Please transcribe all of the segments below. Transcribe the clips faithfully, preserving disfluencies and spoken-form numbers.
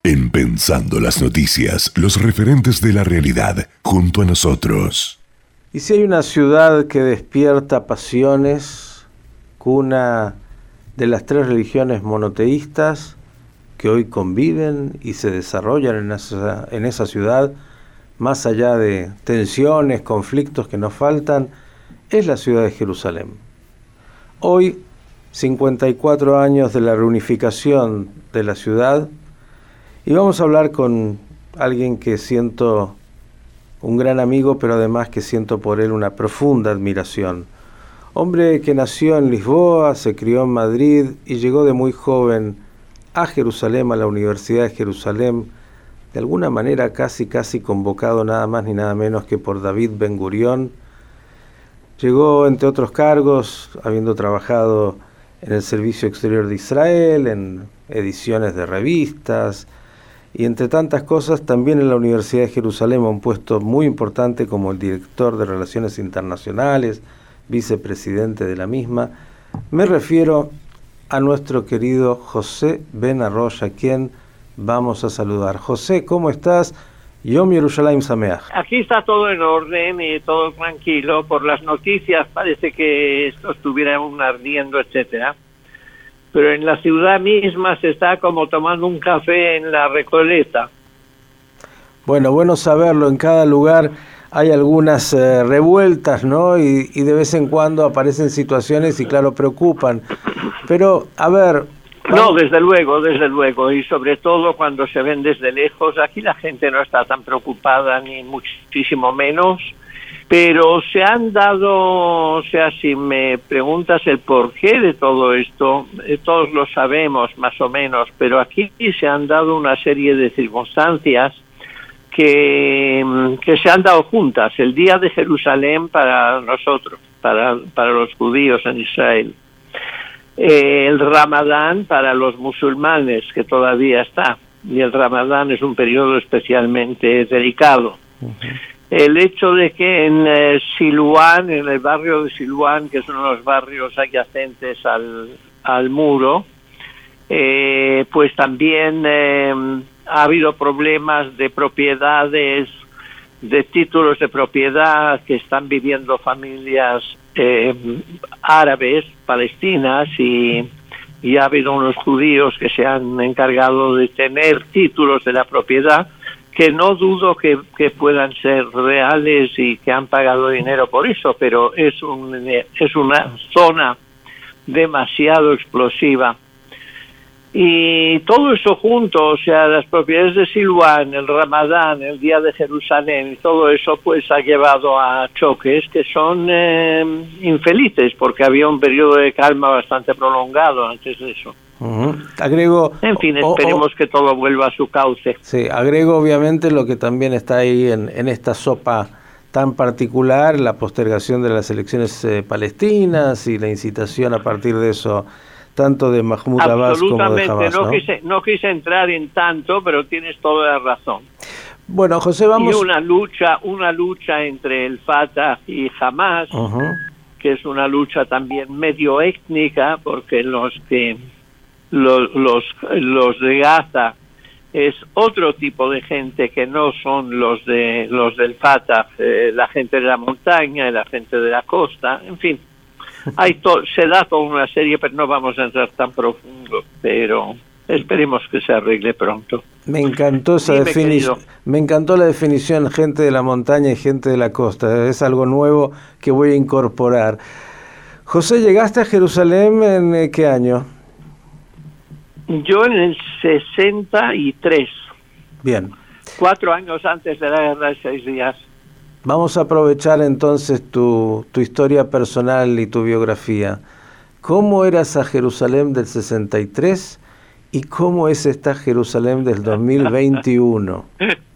En Pensando las Noticias, los referentes de la realidad junto a nosotros. Y si hay una ciudad que despierta pasiones, cuna de las tres religiones monoteístas que hoy conviven y se desarrollan en esa, en esa ciudad, más allá de tensiones, conflictos que nos faltan, es la ciudad de Jerusalén. Hoy, cincuenta y cuatro años de la reunificación de la ciudad, y vamos a hablar con alguien que siento un gran amigo, pero además que siento por él una profunda admiración. Hombre que nació en Lisboa, se crió en Madrid y llegó de muy joven a Jerusalén, a la Universidad de Jerusalén, de alguna manera casi casi convocado nada más ni nada menos que por David Ben Gurión. Llegó, entre otros cargos, habiendo trabajado en el Servicio Exterior de Israel, en ediciones de revistas, y entre tantas cosas también en la Universidad de Jerusalén, a un puesto muy importante como el director de Relaciones Internacionales, vicepresidente de la misma. Me refiero a nuestro querido José Ben Arroyo, a quien vamos a saludar. José, ¿cómo estás? Yom Yerushalayim Sameach. Aquí está todo en orden y todo tranquilo. Por las noticias parece que esto estuviera aún ardiendo, etcétera. Pero en la ciudad misma se está como tomando un café en la Recoleta. Bueno, bueno saberlo. En cada lugar hay algunas eh, revueltas, ¿no? Y, y de vez en cuando aparecen situaciones y claro, preocupan. Pero, a ver... No, desde luego, desde luego, y sobre todo cuando se ven desde lejos. Aquí la gente no está tan preocupada, ni muchísimo menos, pero se han dado, o sea, si me preguntas el porqué de todo esto, eh, todos lo sabemos más o menos, pero aquí se han dado una serie de circunstancias que, que se han dado juntas. El Día de Jerusalén para nosotros, para, para los judíos en Israel. Eh, el Ramadán para los musulmanes, que todavía está, y el Ramadán es un periodo especialmente delicado. Uh-huh. El hecho de que en eh, Siluán, en el barrio de Siluán, que es uno de los barrios adyacentes al, al muro, eh, pues también eh, ha habido problemas de propiedades, de títulos de propiedad que están viviendo familias eh, árabes, palestinas, y, y ha habido unos judíos que se han encargado de tener títulos de la propiedad que no dudo que, que puedan ser reales y que han pagado dinero por eso, pero es, un, es una zona demasiado explosiva. Y todo eso junto, o sea, las propiedades de Siluán, el Ramadán, el Día de Jerusalén, y todo eso pues ha llevado a choques que son eh, infelices, porque había un periodo de calma bastante prolongado antes de eso. Uh-huh. Agrego, en fin, esperemos oh, oh, que todo vuelva a su cauce. Sí, agrego obviamente lo que también está ahí en, en esta sopa tan particular, la postergación de las elecciones eh, palestinas y la incitación a partir de eso tanto de Mahmoud Abbas como de Hamas, ¿no? No quise, no quise entrar en tanto, pero tienes toda la razón. Bueno, José, vamos... Y una lucha, una lucha entre el Fatah y Hamas, uh-huh. que es una lucha también medio étnica, porque los que los, los, los de Gaza es otro tipo de gente que no son los de los del Fatah, eh, la gente de la montaña, la gente de la costa, en fin. Hay to- se da toda una serie, pero no vamos a entrar tan profundo, pero esperemos que se arregle pronto. Me encantó esa definición, me encantó la definición gente de la montaña y gente de la costa, es algo nuevo que voy a incorporar. José, ¿llegaste a Jerusalén en qué año? Yo en el sesenta y tres. Bien. Cuatro años antes de la guerra de seis días. Vamos a aprovechar entonces tu, tu historia personal y tu biografía. ¿Cómo era esa Jerusalén del sesenta y tres y cómo es esta Jerusalén del dos mil veintiuno?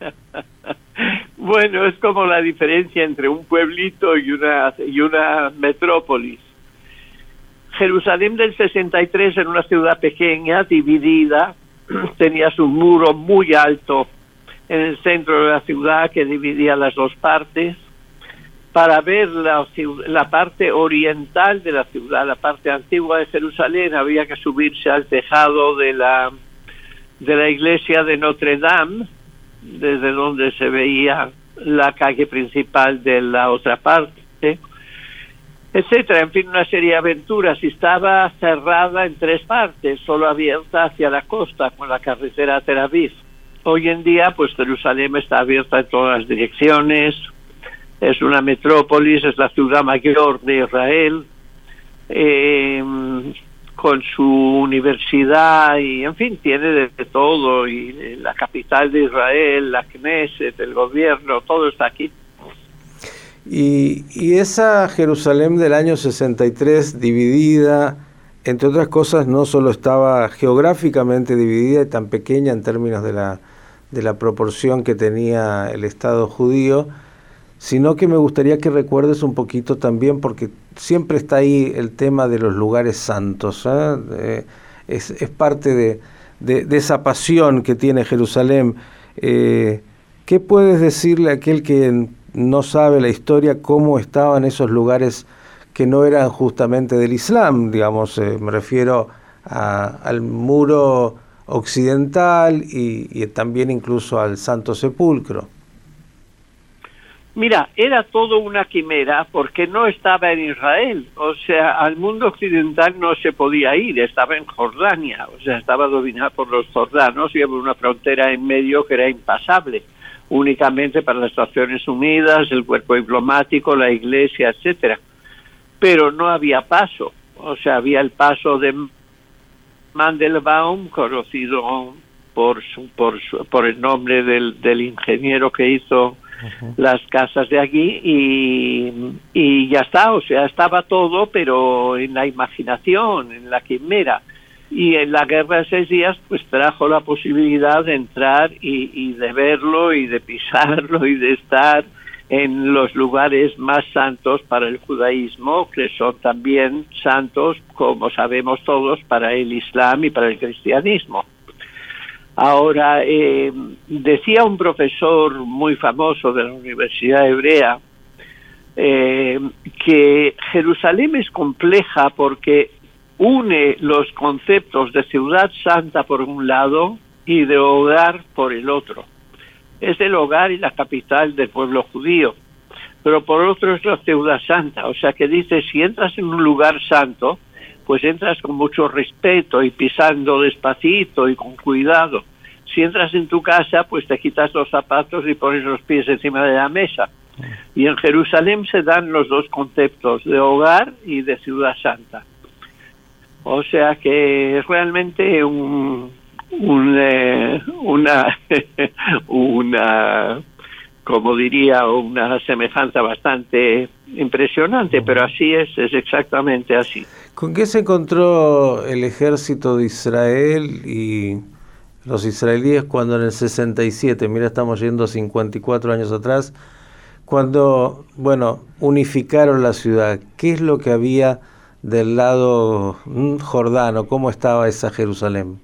Bueno, es como la diferencia entre un pueblito y una, y una metrópolis. Jerusalén del sesenta y tres era una ciudad pequeña, dividida, tenía su muro muy alto en el centro de la ciudad que dividía las dos partes. Para ver la, la parte oriental de la ciudad, la parte antigua de Jerusalén, había que subirse al tejado de la de la iglesia de Notre Dame, desde donde se veía la calle principal de la otra parte, etcétera. En fin, una serie de aventuras. Y estaba cerrada en tres partes, solo abierta hacia la costa, con la carretera a Tel Aviv. Hoy en día, pues Jerusalén está abierta en todas las direcciones, es una metrópolis, es la ciudad mayor de Israel, eh, con su universidad y, en fin, tiene de, de todo, y la capital de Israel, la Knesset, el gobierno, todo está aquí. Y, y esa Jerusalén del año sesenta y tres dividida, entre otras cosas, no solo estaba geográficamente dividida y tan pequeña en términos de la, de la proporción que tenía el Estado judío, sino que me gustaría que recuerdes un poquito también, porque siempre está ahí el tema de los lugares santos, ¿eh? Eh, es, es parte de, de, de esa pasión que tiene Jerusalén. Eh, ¿Qué puedes decirle a aquel que no sabe la historia, cómo estaban esos lugares que no eran justamente del Islam? Digamos, eh, me refiero a, al muro occidental y, y también incluso al Santo Sepulcro. Mira, era todo una quimera porque no estaba en Israel, o sea, al mundo occidental no se podía ir, estaba en Jordania, o sea, estaba dominada por los jordanos y había una frontera en medio que era impasable, únicamente para las Naciones Unidas, el cuerpo diplomático, la iglesia, etcétera. Pero no había paso, o sea, había el paso de Mandelbaum, conocido por su, por su, por el nombre del, del ingeniero que hizo uh-huh. las casas de aquí, y, y ya está, o sea, estaba todo, pero en la imaginación, en la quimera. Y en la guerra de seis días, pues trajo la posibilidad de entrar y, y de verlo y de pisarlo y de estar en los lugares más santos para el judaísmo, que son también santos, como sabemos todos, para el Islam y para el cristianismo. Ahora, eh, decía un profesor muy famoso de la Universidad Hebrea eh, que Jerusalén es compleja porque une los conceptos de ciudad santa por un lado y de hogar por el otro. Es el hogar y la capital del pueblo judío, pero por otro es la ciudad santa. O sea que dice, si entras en un lugar santo, pues entras con mucho respeto y pisando despacito y con cuidado. Si entras en tu casa, pues te quitas los zapatos y pones los pies encima de la mesa. Y en Jerusalén se dan los dos conceptos, de hogar y de ciudad santa. O sea que es realmente un, un eh, una una como diría una semejanza bastante impresionante, pero así es, es exactamente así. ¿Con qué se encontró el ejército de Israel y los israelíes cuando en el sesenta y siete, mira, estamos yendo cincuenta y cuatro años atrás, cuando, bueno, unificaron la ciudad? ¿Qué es lo que había del lado jordano? ¿Cómo estaba esa Jerusalén?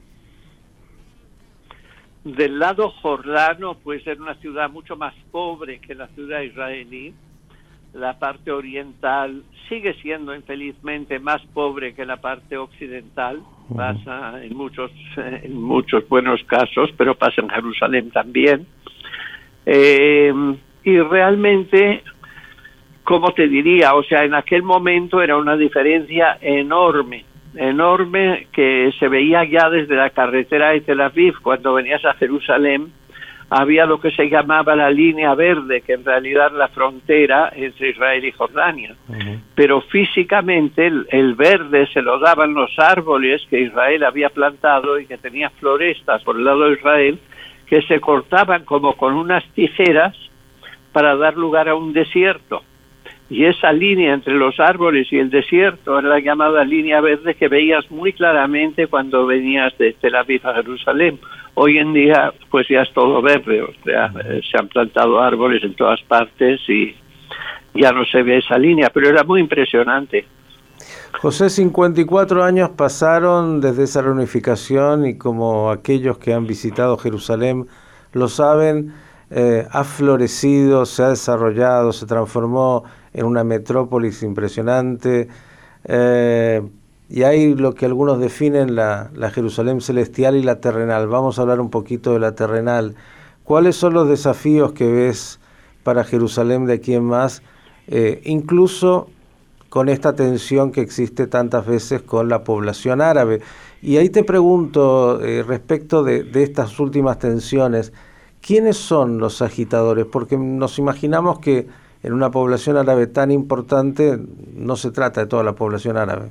Del lado jordano, pues era una ciudad mucho más pobre que la ciudad israelí. La parte oriental sigue siendo infelizmente más pobre que la parte occidental. Uh-huh. Pasa en muchos en muchos buenos casos, pero pasa en Jerusalén también. Eh, y realmente, ¿cómo te diría? O sea, en aquel momento era una diferencia enorme, enorme, que se veía ya desde la carretera de Tel Aviv. Cuando venías a Jerusalén, había lo que se llamaba la línea verde, que en realidad era la frontera entre Israel y Jordania. Uh-huh. Pero físicamente el, el verde se lo daban los árboles que Israel había plantado y que tenía florestas por el lado de Israel, que se cortaban como con unas tijeras para dar lugar a un desierto. Y esa línea entre los árboles y el desierto era la llamada línea verde, que veías muy claramente cuando venías de Tel Aviv a Jerusalén. Hoy en día, pues ya es todo verde, o sea, eh, se han plantado árboles en todas partes y ya no se ve esa línea, pero era muy impresionante. José, cincuenta y cuatro años pasaron desde esa reunificación y, como aquellos que han visitado Jerusalén lo saben, eh, ha florecido, se ha desarrollado, se transformó en una metrópolis impresionante. Eh, y hay lo que algunos definen la, la Jerusalén celestial y la terrenal. Vamos a hablar un poquito de la terrenal. ¿Cuáles son los desafíos que ves para Jerusalén de aquí en más, eh, incluso con esta tensión que existe tantas veces con la población árabe? Y ahí te pregunto, eh, respecto de, de estas últimas tensiones, ¿quiénes son los agitadores? Porque nos imaginamos que en una población árabe tan importante no se trata de toda la población árabe.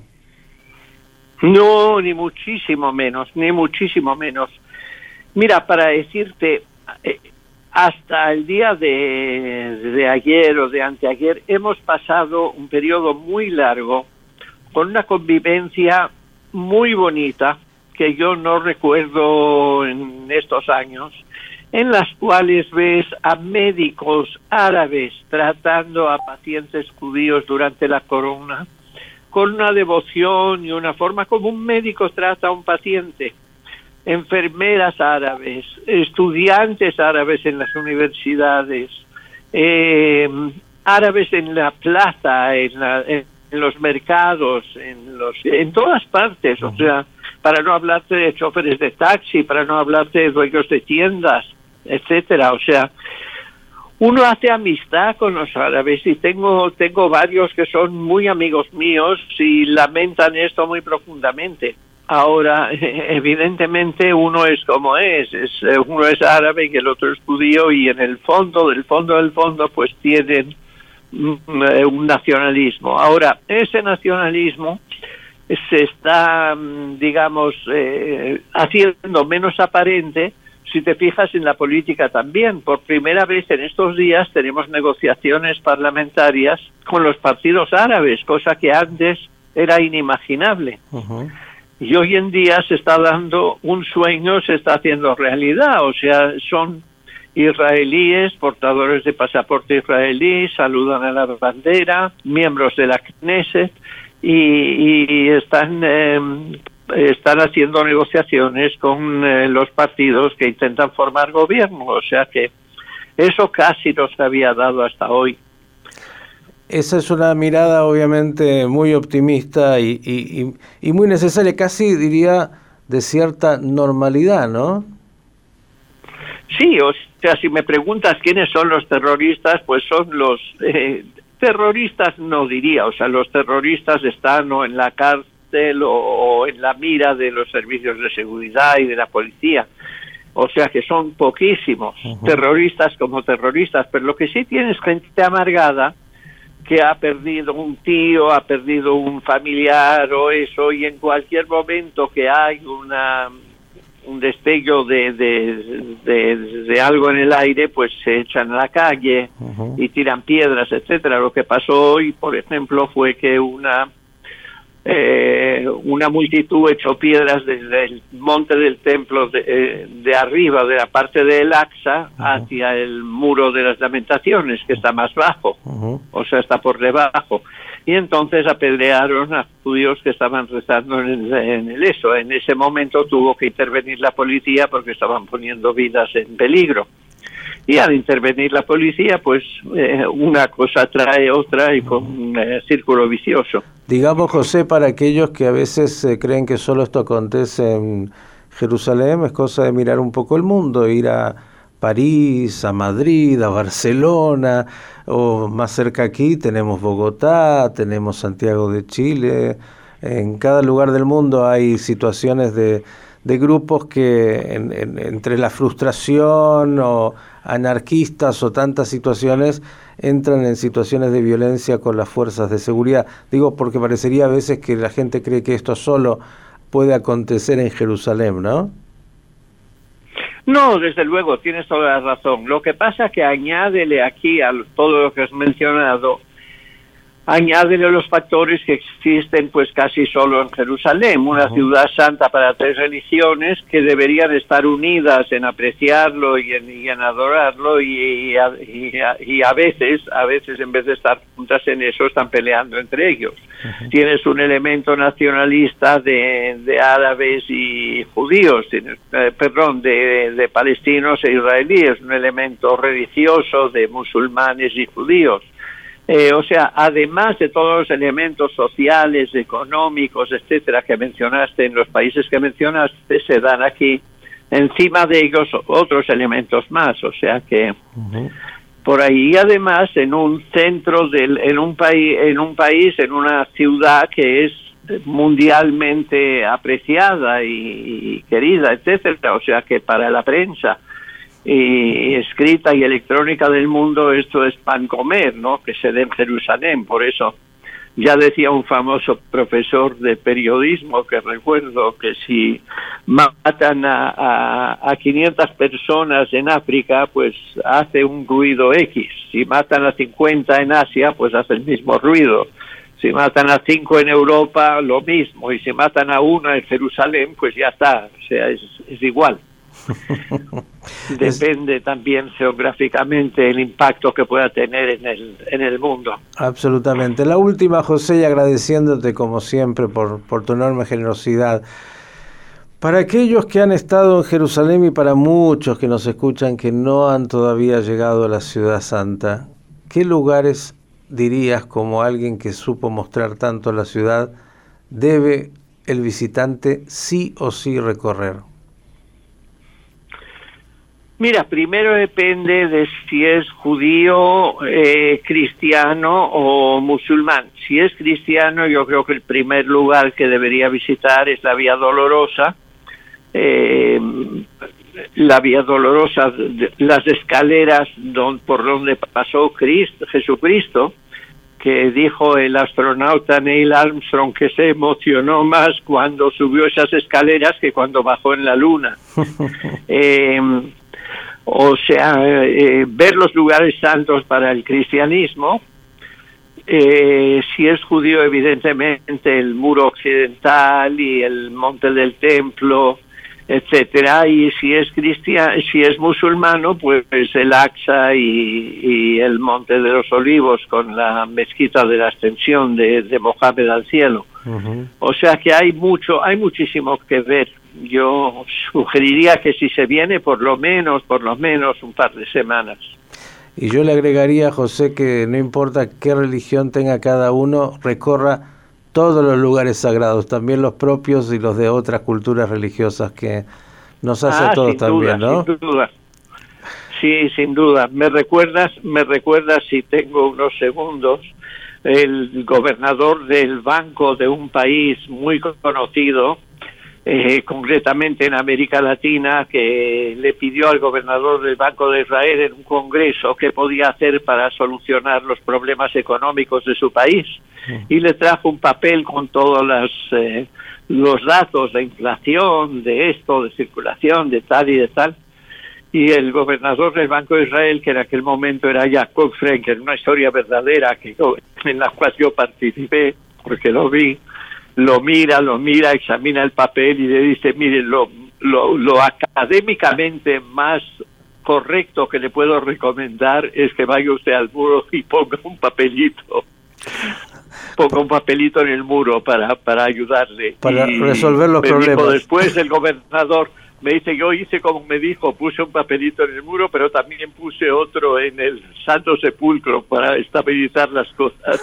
No, ni muchísimo menos, ni muchísimo menos. Mira, para decirte, eh, hasta el día de, de ayer o de anteayer hemos pasado un periodo muy largo con una convivencia muy bonita que yo no recuerdo en estos años, en las cuales ves a médicos árabes tratando a pacientes judíos durante la corona con una devoción y una forma como un médico trata a un paciente. Enfermeras árabes, estudiantes árabes en las universidades, eh, árabes en la plaza, en, la, en los mercados, en los en todas partes. O sea, para no hablarte de choferes de taxi, para no hablarte de dueños de tiendas, etcétera. O sea, uno hace amistad con los árabes y tengo tengo varios que son muy amigos míos y lamentan esto muy profundamente. Ahora, evidentemente, uno es como es, es uno es árabe y el otro es judío, y en el fondo, del fondo del fondo, pues tienen un nacionalismo. Ahora, ese nacionalismo se está, digamos, eh, haciendo menos aparente si te fijas en la política también. Por primera vez en estos días tenemos negociaciones parlamentarias con los partidos árabes, cosa que antes era inimaginable. Uh-huh. Y hoy en día se está dando un sueño, se está haciendo realidad. O sea, son israelíes, portadores de pasaporte israelí, saludan a la bandera, miembros de la Knesset, y, y están eh, están haciendo negociaciones con eh, los partidos que intentan formar gobierno. O sea que eso casi no se había dado hasta hoy. Esa es una mirada obviamente muy optimista y, y, y muy necesaria, casi diría de cierta normalidad, ¿no? Sí, o sea, si me preguntas quiénes son los terroristas, pues son los eh, terroristas, no diría, o sea, los terroristas están o en la cárcel o, o en la mira de los servicios de seguridad y de la policía. O sea que son poquísimos uh-huh. terroristas como terroristas, pero lo que sí tienes gente amargada que ha perdido un tío, ha perdido un familiar o eso, y en cualquier momento que hay una un destello de, de, de, de algo en el aire, pues se echan a la calle uh-huh. y tiran piedras, etcétera. Lo que pasó hoy, por ejemplo, fue que una eh, una multitud echó piedras desde el monte del templo de, eh, de arriba, de la parte del Aqsa, uh-huh. hacia el muro de las Lamentaciones, que está más bajo, uh-huh. o sea, está por debajo. Y entonces apedrearon a judíos que estaban rezando en el, en el eso. En ese momento tuvo que intervenir la policía porque estaban poniendo vidas en peligro. Y al intervenir la policía, pues eh, una cosa trae otra y con un eh, círculo vicioso. Digamos, José, para aquellos que a veces eh, creen que solo esto acontece en Jerusalén, es cosa de mirar un poco el mundo, ir a París, a Madrid, a Barcelona, o más cerca aquí tenemos Bogotá, tenemos Santiago de Chile. En cada lugar del mundo hay situaciones de, de grupos que en, en, entre la frustración o anarquistas o tantas situaciones entran en situaciones de violencia con las fuerzas de seguridad. Digo, porque parecería a veces que la gente cree que esto solo puede acontecer en Jerusalén, ¿no? No, desde luego, tienes toda la razón. Lo que pasa es que añádele aquí a todo lo que has mencionado, añádele los factores que existen pues casi solo en Jerusalén, una uh-huh. ciudad santa para tres religiones que deberían estar unidas en apreciarlo y en, y en adorarlo, y, y, a, y, a, y a veces, a veces en vez de estar juntas en eso, están peleando entre ellos. Uh-huh. Tienes un elemento nacionalista de, de árabes y judíos, tienes, eh, perdón, de, de palestinos e israelíes, un elemento religioso de musulmanes y judíos. Eh, o sea, además de todos los elementos sociales, económicos, etcétera, que mencionaste en los países que mencionaste, se dan aquí encima de ellos otros elementos más. O sea que uh-huh. por ahí, además, en un centro del, en un país, en un país, en una ciudad que es mundialmente apreciada y, y querida, etcétera. O sea que para la prensa y escrita y electrónica del mundo esto es pan comer, ¿no? Que se dé en Jerusalén. Por eso ya decía un famoso profesor de periodismo que recuerdo que si matan a, a, a quinientas personas en África, pues hace un ruido X. Si matan a cincuenta en Asia, pues hace el mismo ruido. Si matan a cinco en Europa, lo mismo. Y si matan a uno en Jerusalén, pues ya está. O sea, es, es igual. Depende también geográficamente el impacto que pueda tener en el en el mundo. Absolutamente. La última, José, y agradeciéndote como siempre por, por tu enorme generosidad. Para aquellos que han estado en Jerusalén y para muchos que nos escuchan que no han todavía llegado a la Ciudad Santa, ¿qué lugares dirías, como alguien que supo mostrar tanto la ciudad, debe el visitante sí o sí recorrer? Mira, primero depende de si es judío, eh, cristiano o musulmán. Si es cristiano, yo creo que el primer lugar que debería visitar es la Vía Dolorosa. Eh, la Vía Dolorosa, las escaleras don, por donde pasó Cristo, Jesucristo, que dijo el astronauta Neil Armstrong que se emocionó más cuando subió esas escaleras que cuando bajó en la Luna. eh, O sea, eh, ver los lugares santos para el cristianismo. Eh, si es judío, evidentemente, el muro occidental y el monte del templo, etcétera. Y si es cristiano, si es musulmano, pues el Aqsa y, y el monte de los Olivos con la mezquita de la Ascensión de, de Mohammed al cielo. Uh-huh. O sea que hay mucho, hay muchísimo que ver. Yo sugeriría que si se viene, por lo menos, por lo menos un par de semanas. Y yo le agregaría, José, que no importa qué religión tenga cada uno, recorra todos los lugares sagrados, también los propios y los de otras culturas religiosas, que nos hace ah, a todos sin también, duda, ¿no? Sin duda. Sí, sin duda. Me recuerdas, me recuerdas, si tengo unos segundos, el gobernador del banco de un país muy conocido, Eh, concretamente en América Latina, que le pidió al gobernador del Banco de Israel en un congreso qué podía hacer para solucionar los problemas económicos de su país, y le trajo un papel con todos las, eh, los datos de inflación, de esto, de circulación, de tal y de tal, y el gobernador del Banco de Israel, que en aquel momento era Jacob Frenkel, una historia verdadera que yo, en la cual yo participé porque lo vi, lo mira, lo mira, examina el papel y le dice, mire, lo, lo, lo académicamente más correcto que le puedo recomendar es que vaya usted al muro y ponga un papelito, ponga un papelito en el muro para, para ayudarle. Para y resolver los me problemas. Dijo después el gobernador, me dice, yo hice como me dijo, puse un papelito en el muro, pero también puse otro en el Santo Sepulcro para estabilizar las cosas.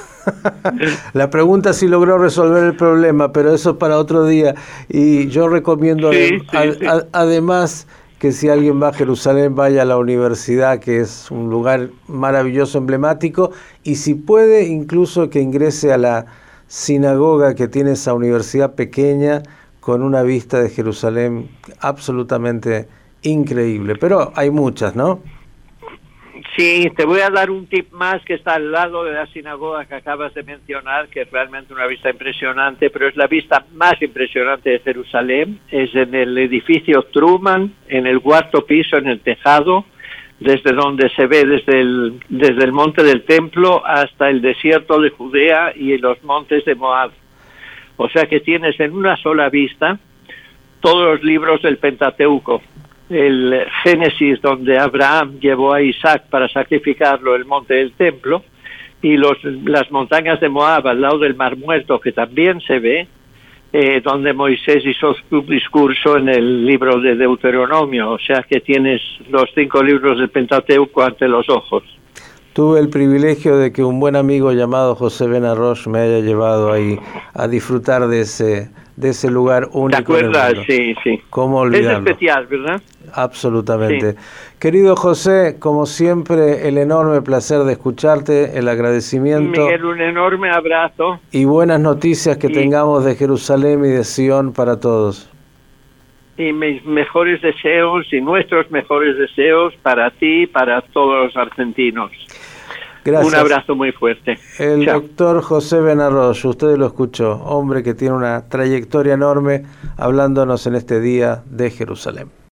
La pregunta es si logró resolver el problema, pero eso es para otro día. Y yo recomiendo, sí, ad, sí, sí. Ad, además, que si alguien va a Jerusalén, vaya a la universidad, que es un lugar maravilloso, emblemático, y si puede, incluso que ingrese a la sinagoga que tiene esa universidad pequeña, con una vista de Jerusalén absolutamente increíble. Pero hay muchas, ¿no? Sí, te voy a dar un tip más que está al lado de la sinagoga que acabas de mencionar, que es realmente una vista impresionante, pero es la vista más impresionante de Jerusalén. Es en el edificio Truman, en el cuarto piso, en el tejado, desde donde se ve desde el, desde el monte del templo hasta el desierto de Judea y los montes de Moab. O sea que tienes en una sola vista todos los libros del Pentateuco. El Génesis, donde Abraham llevó a Isaac para sacrificarlo, el monte del templo, y los, las montañas de Moab al lado del Mar Muerto, que también se ve, eh, donde Moisés hizo su discurso en el libro de Deuteronomio. O sea que tienes los cinco libros del Pentateuco ante los ojos. Tuve el privilegio de que un buen amigo llamado José Benarroch me haya llevado ahí a disfrutar de ese de ese lugar único. ¿Te acuerdas? Sí, sí. ¿Cómo olvidarlo? Es especial, ¿verdad? Absolutamente. Sí. Querido José, como siempre, el enorme placer de escucharte, el agradecimiento. Miguel, un enorme abrazo. Y buenas noticias que y, tengamos de Jerusalén y de Sion para todos. Y mis mejores deseos y nuestros mejores deseos para ti y para todos los argentinos. Gracias. Un abrazo muy fuerte. El Chao. doctor José Benarroch, usted lo escuchó, hombre que tiene una trayectoria enorme hablándonos en este día de Jerusalén.